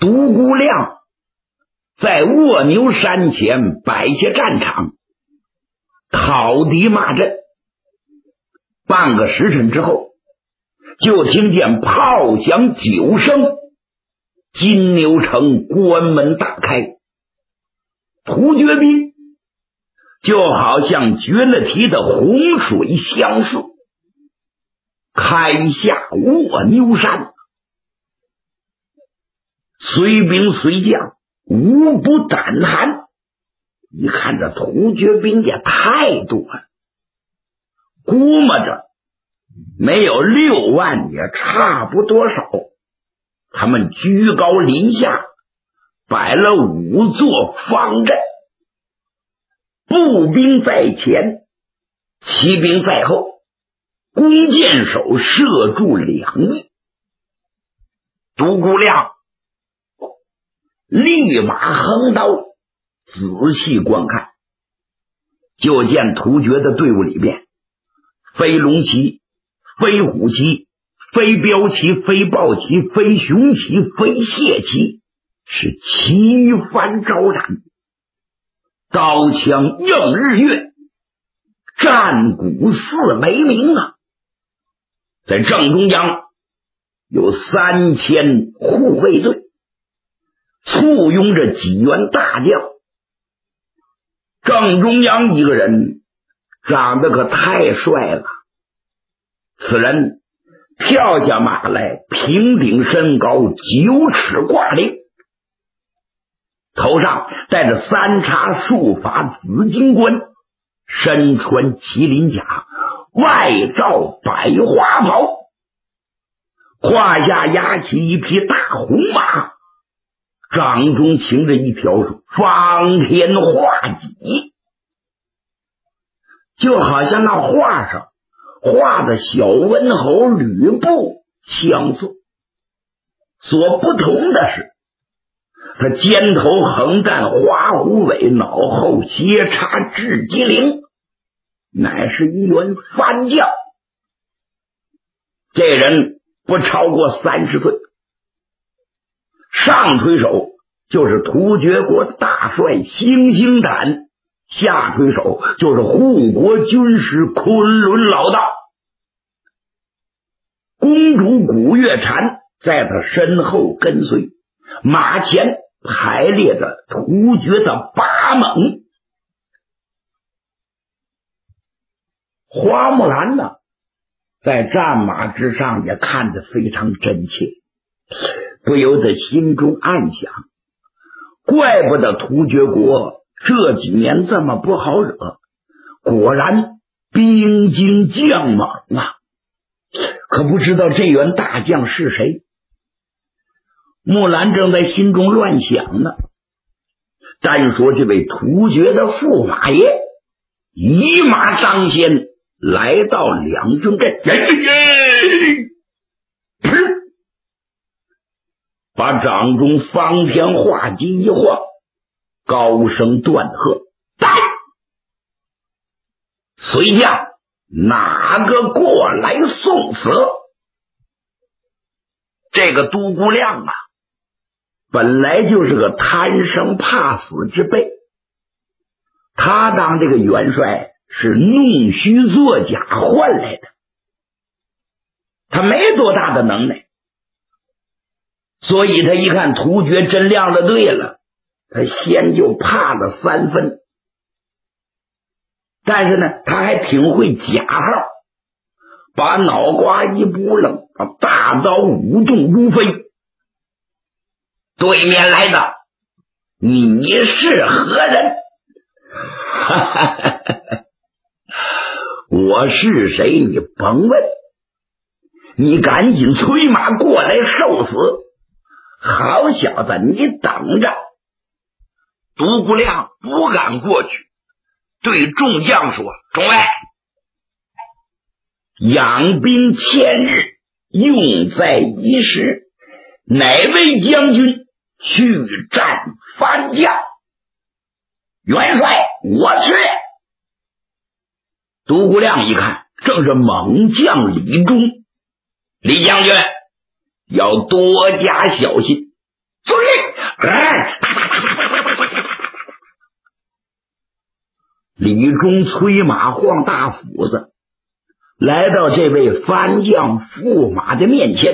独孤亮在卧牛山前摆下战场，讨敌骂阵。半个时辰之后，就听见炮响9声，金牛城关门大开。突厥兵就好像决了堤的洪水相似，开下卧牛山。随兵随将无不胆寒，一看这突厥兵也太多了，估摸着没有6万也差不多少。他们居高临下摆了5座方阵，步兵在前，骑兵在后，弓箭手射住2翼。独孤亮立马横刀仔细观看，就见突厥的队伍里边，飞龙旗、飞虎旗、飞镖旗、飞豹旗、飞熊旗、飞蟹旗是旗帆招展，刀枪映日月，战鼓似雷鸣啊！在正中央有3000护卫队，簇拥着几员大将。正中央一个人长得可太帅了，此人跳下马来，平顶身高9尺挂领，头上戴着3叉束发紫金冠，身穿麒麟甲，外罩百花袍，胯下压起一匹大红马，掌中擎着一条方天画戟，就好像那画上画的小温侯吕布相似。所不同的是，他肩头横担花虎尾，脑后斜插雉鸡翎，乃是一员番将。这人不超过30岁，上推手就是突厥国大帅兴兴胆，下推手就是护国军师昆仑老大。公主古月禅在他身后跟随，马前排列着突厥的8猛。花木兰呢，在战马之上也看得非常真切，不由得心中暗想，怪不得突厥国这几年这么不好惹，果然兵精将猛啊！可不知道这员大将是谁。木兰正在心中乱想呢，单说这位突厥的驸马爷一马当先来到两军阵，把掌中方天画戟一晃，高声断喝：在！随将哪个过来送死？这个独孤亮啊，本来就是个贪生怕死之辈，他当这个元帅是弄虚作假换来的，他没多大的能耐，所以他一看突厥真亮了队了，他先就怕了3分。但是呢，他还挺会假号，把脑瓜一扑棱，把大刀舞动如飞。对面来的，你是何人？我是谁你甭问，你赶紧催马过来受死！好小子，你等着！独孤亮不敢过去，对众将说：众位，养兵千日，用在一时，哪位将军去战番将？元帅我去。独孤亮一看，正是猛将李忠。李将军要多加小心， 遵令！李忠催马晃大斧子，来到这位番将驸马的面前，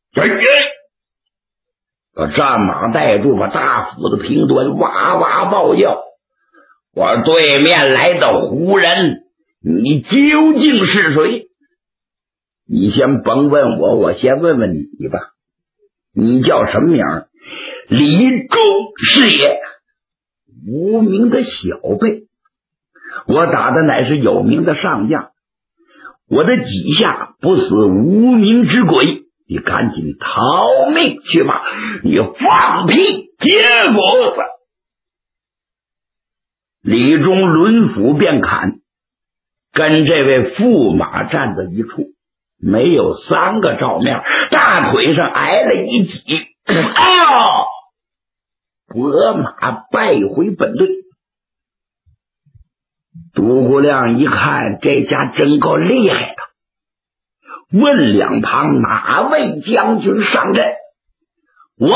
把战马带住，把大斧子平端，哇哇暴叫：我对面来的胡人，你究竟是谁？你先甭问我，我先问问你吧，你叫什么名？李忠是也。无名的小辈，我打的乃是有名的上将，我的几下不死无名之鬼，你赶紧逃命去吧！你放屁，结果李忠抡斧便砍，跟这位驸马站在一处，没有3个照面，大腿上挨了一挤，拨马败回本队。独孤亮一看，这家真够厉害的，问两旁哪位将军上阵？我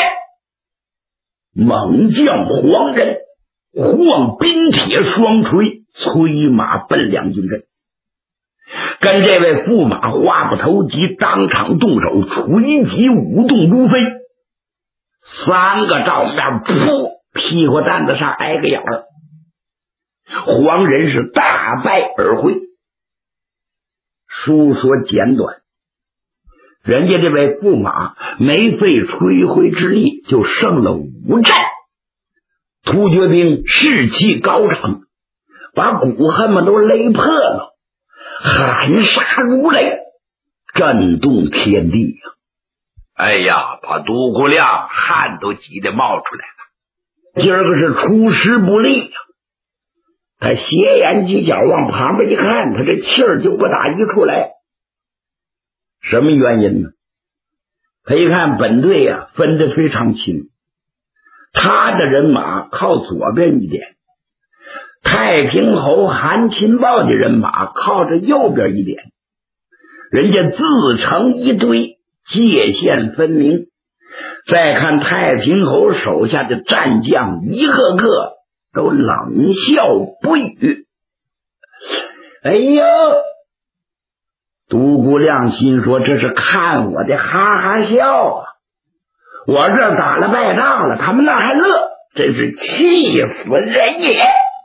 去！猛将黄人晃冰铁双锤，催马奔两军阵，跟这位驸马话不投机，当场动手，锤击舞动如飞。3个照面，噗，屁股蛋子上挨个眼儿。黄人是大败而回。书说简短，人家这位驸马没费吹灰之力就胜了5战，突厥兵士气高涨，把古恨们都勒破了，喊杀如雷，震动天地呀！哎呀，把独孤亮汗都挤得冒出来了。今儿个是出师不利呀！他斜眼犄角往旁边一看，他这气儿就不打一处来。什么原因呢？他一看本队啊分得非常清，他的人马靠左边一点，太平侯韩擒豹的人马靠着右边一点，人家自成一堆，界限分明。再看太平侯手下的战将，一个个都冷笑不语。哎呦，独孤亮心说，这是看我的哈哈笑啊！我这打了败仗了，他们那还乐，真是气死人也！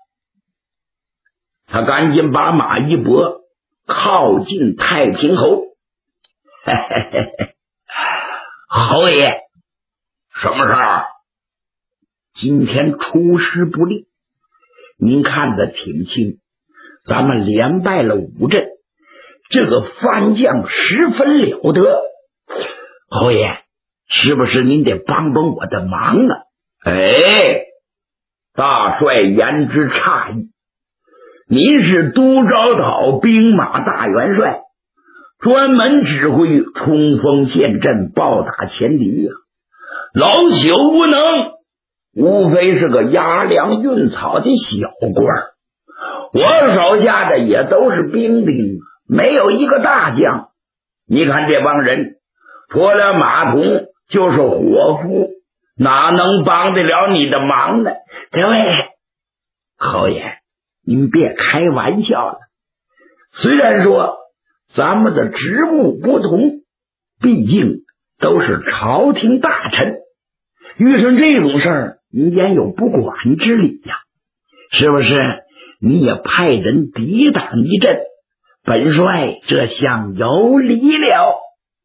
他赶紧把马一拨，靠近太平侯。嘿嘿嘿嘿，侯爷，什么事儿？今天出师不利，您看得挺清，咱们连败了5阵，这个番将十分了得。侯爷，是不是您得帮帮我的忙啊？哎，大帅言之诧异，您是都招讨兵马大元帅，专门指挥冲锋陷阵，暴打前敌呀！老朽无能，无非是个压粮运草的小官，我手下的也都是兵丁，没有一个大将。你看这帮人，除了马童就是伙夫，哪能帮得了你的忙呢？各位侯爷，您别开玩笑了。虽然说咱们的职务不同，毕竟都是朝廷大臣，遇上这种事儿，你焉有不管之理呀？是不是？你也派人抵挡一阵，本帅这厢有礼了。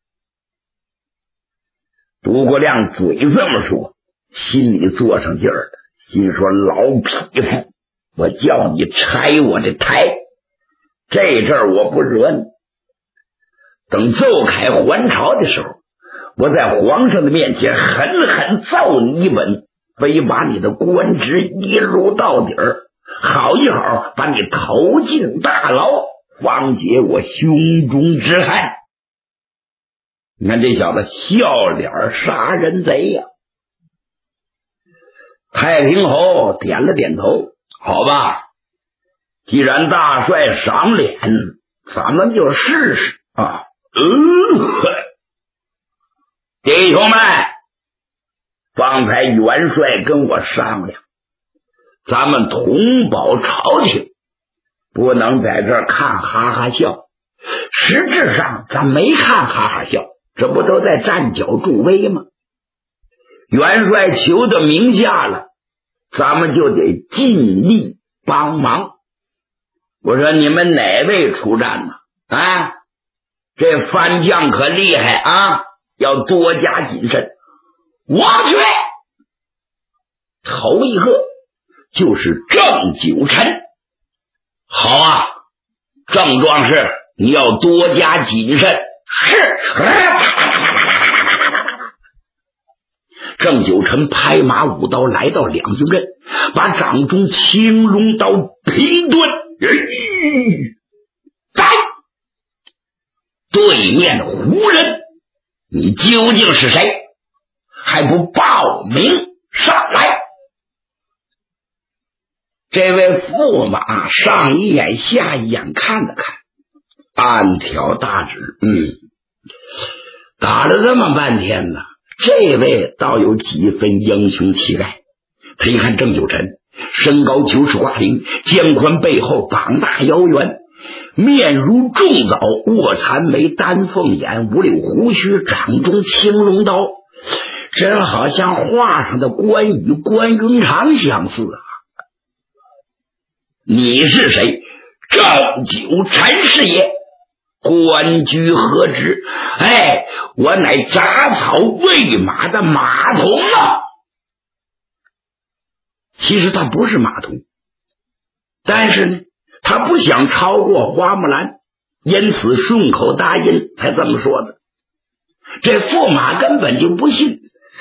诸葛亮嘴这么说，心里坐上劲儿了，心说老匹夫，我叫你拆我的台，这阵儿我不惹你，等奏凯还朝的时候，我在皇上的面前狠狠揍你一本，非把你的官职一撸到底儿，好一好把你投进大牢，方解我胸中之恨。你看这小子笑脸杀人贼呀！太平侯点了点头，好吧，既然大帅赏脸，咱们就试试啊！弟兄们， 方才元帅跟我商量，咱们同保朝廷，不能在这儿看哈哈笑。实质上咱没看哈哈笑，这不都在站脚助威吗？元帅求的明下了，咱们就得尽力帮忙。我说你们哪位出战呢？啊，这番将可厉害啊，要多加谨慎。我去，头一个就是郑九臣。好啊，郑壮士，你要多加谨慎。是。郑九臣拍马舞刀来到两军阵，把掌中青龙刀劈断。来，对面的胡人，你究竟是谁？还不报名上来！这位驸马上一眼下一眼看了看，暗挑大指，打了这么半天呢，这位倒有几分英雄气概。他一看郑九臣，身高90挂零，肩宽背厚，膀大腰圆，面如重枣，卧蚕眉，丹凤眼，五绺胡须，掌中青龙刀，真好像画上的关羽关云长相似啊！你是谁？郑九臣是也，官居何职？我乃铡草喂马的马童啊！其实他不是马童，但是呢，他不想超过花木兰，因此顺口答应才这么说的。这驸马根本就不信，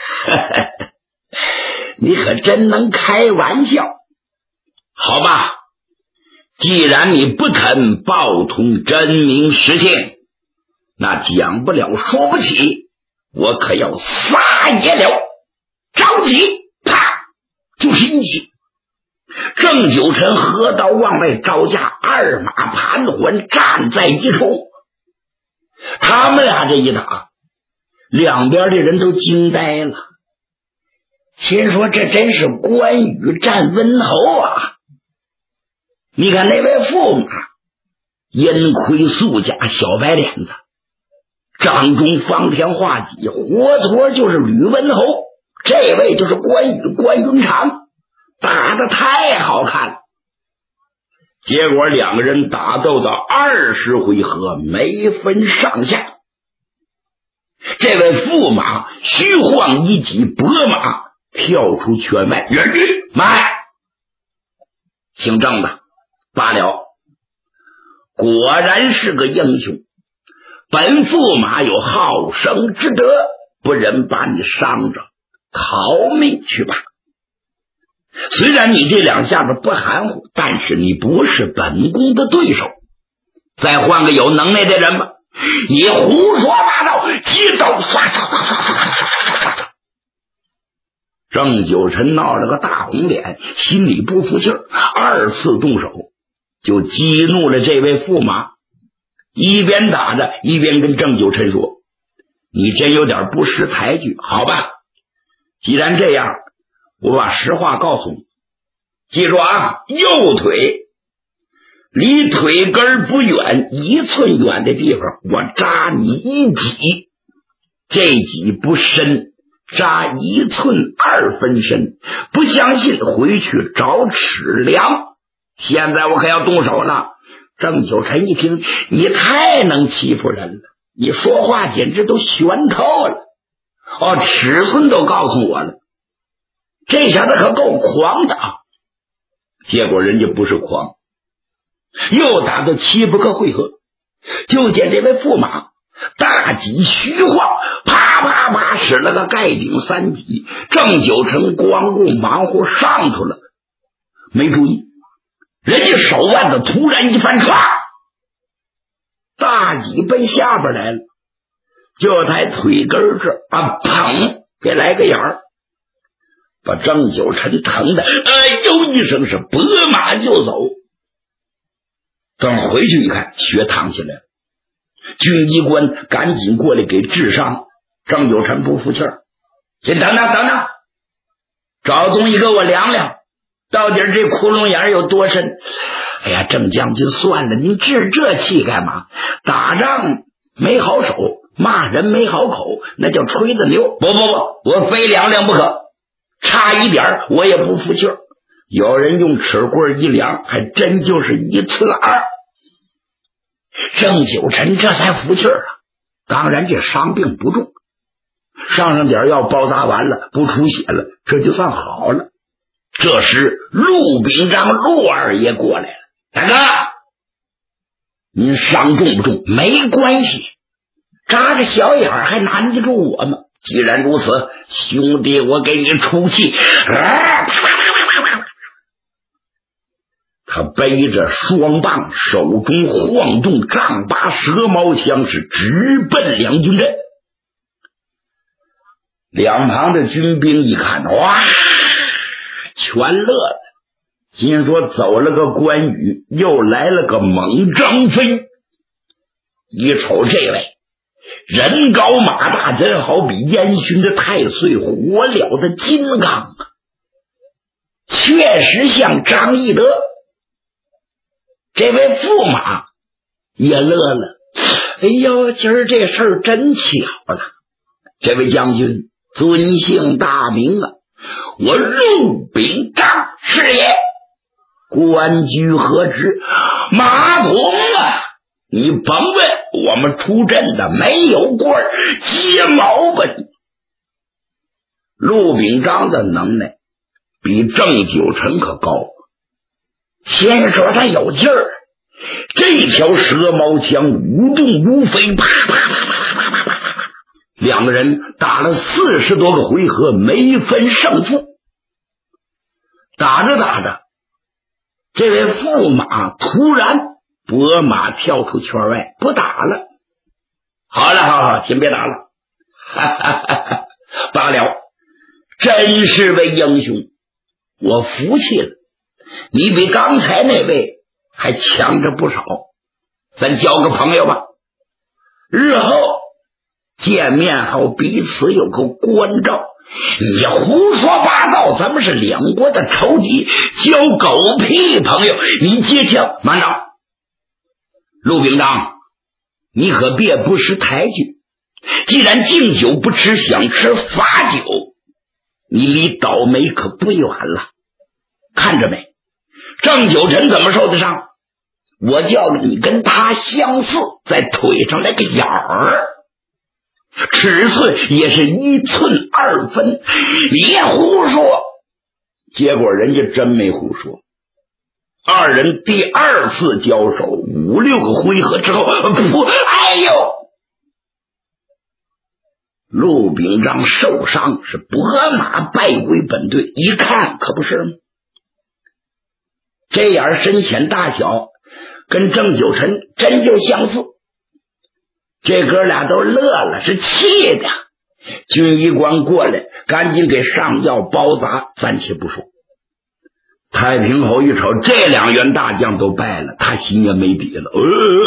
你可真能开玩笑。好吧，既然你不肯报通真名实姓，那讲不了说不起，我可要撒野了。着急，啪就是一击。郑九臣合刀往外招架，二马盘桓站在一处。他们俩这一打，两边的人都惊呆了，心说这真是关羽战温侯啊！你看那位驸马，阴盔素甲，小白脸子，掌中方天画戟，活脱就是吕温侯。这位就是关羽关云长，打得太好看了。结果两个人打斗到20回合，没分上下。这位驸马虚晃一戟，拨马跳出圈外，远离慢，姓郑的罢了，果然是个英雄。本驸马有好生之德，不忍把你伤着，逃命去吧。虽然你这两下子不含糊，但是你不是本宫的对手。再换个有能耐的人吧。你胡说八道，击刀唰唰唰唰唰唰。郑九臣闹了个大红脸，心里不服气儿，二次动手就激怒了这位驸马，一边打着一边跟郑九臣说：你真有点不识抬举，好吧，既然这样，我把实话告诉你，记住啊，右腿离腿根不远1寸远的地方，我扎你一戟，这戟不深，扎1寸2分深，不相信回去找尺量。现在我可要动手了。郑九臣一听，你太能欺负人了，你说话简直都悬透了。尺寸都告诉我了，这小子可够狂的啊！结果人家不是狂，又打到7、8个回合，就见这位驸马大戟虚晃，啪啪啪使了个盖顶3戟。郑九臣光顾忙活上头了，没注意人家手腕子突然一翻，唰，大戟奔下边来了，就在腿根这砰给来个眼儿，把郑九臣疼的哎呦一声，是拨马就走。等回去一看，血淌起来了，军医官赶紧过来给治伤。郑九臣不服气儿，先等等， 找东西给我量量，到底这窟窿眼有多深？哎呀，郑将军算了，您置这气干嘛？打仗没好手，骂人没好口，那叫吹的牛。不，我非量量不可，差一点我也不服气儿。有人用尺棍一量，还真就是1寸2。郑九臣这才服气儿了。当然这伤病不重，上点药包扎完了，不出血了，这就算好了。这时陆秉章陆二爷过来了。大哥，您伤重不重？没关系，扎个小眼还难得住我吗？既然如此，兄弟，我给你出气。他背着双棒，手中晃动丈八蛇矛枪，是直奔两军阵。两旁的军兵一看，哇，全乐了，心说走了个关羽，又来了个猛张飞。一瞅这位人高马大，真好比烟熏的太岁，火燎的金刚啊，确实像张翼德。这位驸马也乐了，哎呦，今儿这事儿真巧了。这位将军尊姓大名啊？我陆秉章是也。官居何职？马总啊，你甭问，我们出阵的没有官，接毛吧。陆秉章的能耐比郑九臣可高。先说他有劲儿，这条蛇矛枪无动无飞，啪啪啪啪啪啪啪啪，两个人打了40多个回合，没分胜负。打着打着，这位驸马突然拨马跳出圈外，不打了。好了，好，先别打了。哈哈哈哈，罢了，真是位英雄，我服气了。你比刚才那位还强着不少，咱交个朋友吧。日后见面后彼此有个关照。你胡说八道，咱们是两国的仇敌，交狗屁朋友！你接枪，慢着，陆秉章，你可别不识抬举。既然敬酒不吃，想吃罚酒，你离倒霉可不远了。看着没？郑九臣怎么受得上？我叫你跟他相似，在腿上那个眼儿，尺寸也是1寸2分。你胡说！结果人家真没胡说。二人第2次交手5、6个回合之后，哎呦！陆秉章受伤，是拨马败归本队。一看可不是吗？这样深浅大小跟郑九臣真就相似。这哥俩都乐了，是气的。军医官过来，赶紧给上药包扎，暂且不说。太平侯一瞅这2员大将都败了，他心也没底了。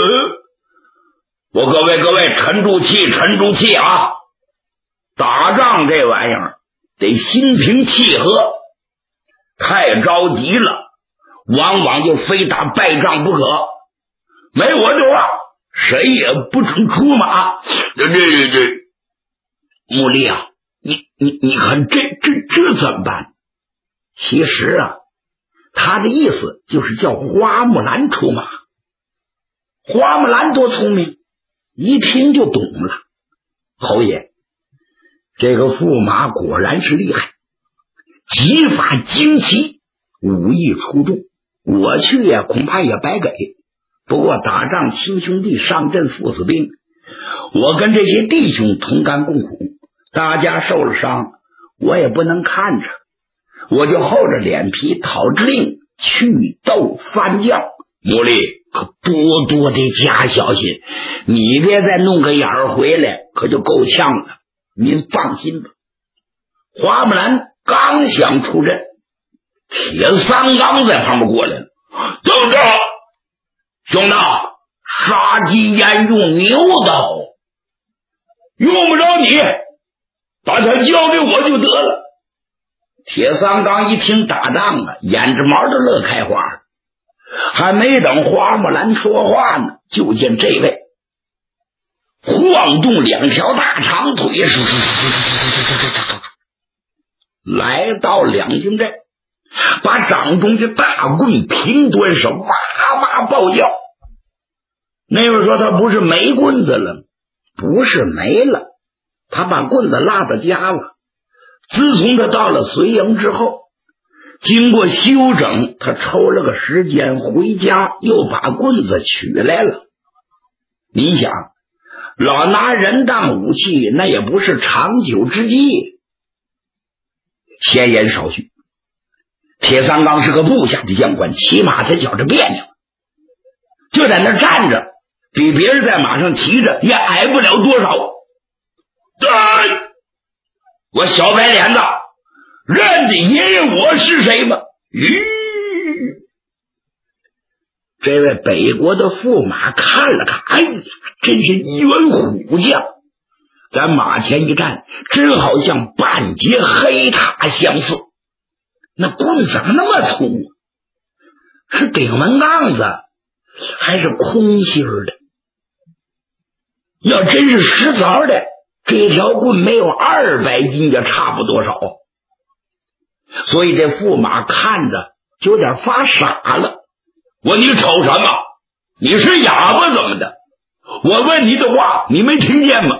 我各位沉住气，沉住气啊！打仗这玩意儿得心平气和，太着急了往往就非打败仗不可。没我的话，谁也不准出马。这穆丽啊，你看这怎么办？其实啊，他的意思就是叫花木兰出马。花木兰多聪明，一听就懂了。侯爷，这个驸马果然是厉害，技法精奇，武艺出众。我去呀，恐怕也白给。不过打仗亲兄弟，上阵父子兵，我跟这些弟兄同甘共苦，大家受了伤，我也不能看着，我就厚着脸皮讨之令，去斗翻将。茉莉可多多的加小心，你别再弄个眼儿回来，可就够呛了。您放心吧。花木兰刚想出阵，铁三刚在旁边过来了。等着，兄弟，杀鸡焉用牛刀，用不着你，把他交给我就得了。 铁三刚一听打仗啊，眼着毛都乐开花了。还没等花木兰说话呢，就见这位晃动两条大长腿，来到两军阵，把掌中的大棍平端是哇哇爆叫。那位说他不是没棍子了，不是没了，他把棍子落到家了。自从他到了绥阳之后，经过休整，他抽了个时间回家，又把棍子取来了。你想，老拿人当武器，那也不是长久之计。闲言少叙，铁三刚是个部下的将官，骑马他觉着别扭，就在那站着，比别人在马上骑着也矮不了多少。我小白脸子认得爷爷我是谁吗？这位北国的驸马看了看，哎呀，真是一员虎将，在马前一站，真好像半截黑塔相似。那棍怎么那么粗啊？是顶门杠子还是空心的？要真是实凿的，这条棍没有200斤也差不多少。所以这驸马看着就有点发傻了。我你瞅什么？你是哑巴怎么的？我问你的话你没听见吗？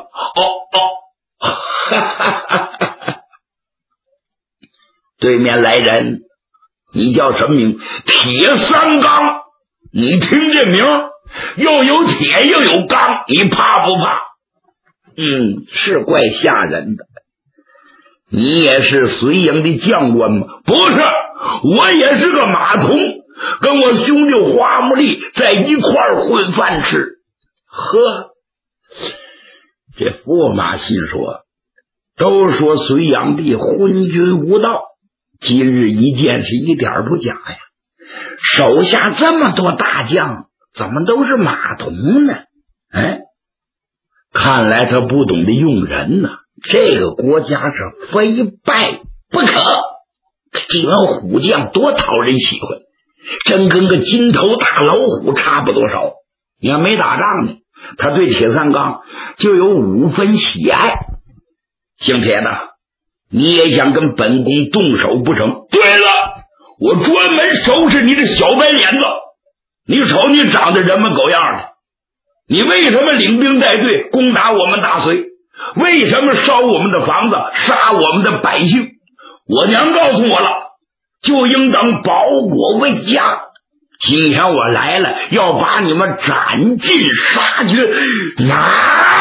对面来人，你叫什么名？铁三刚。你听这名又有铁又有刚，你怕不怕？是怪吓人的。你也是绥阳的将官吗？不是，我也是个马童，跟我兄弟花木力在一块儿混饭吃。呵，这驸马心说，都说绥阳地昏君无道，今日一见是一点不假呀。手下这么多大将，怎么都是马童呢？看来他不懂得用人呢。这个国家是非败不可。这员虎将多讨人喜欢，真跟个金头大老虎差不多少。你要没打仗呢，他对铁三刚就有5分喜爱。姓铁的，你也想跟本宫动手不成？对了，我专门收拾你的小白脸子。你瞅你长得人模狗样的，你为什么领兵带队攻打我们大隋？为什么烧我们的房子，杀我们的百姓？我娘告诉我了，就应当保国卫家。今天我来了，要把你们斩尽杀绝。拿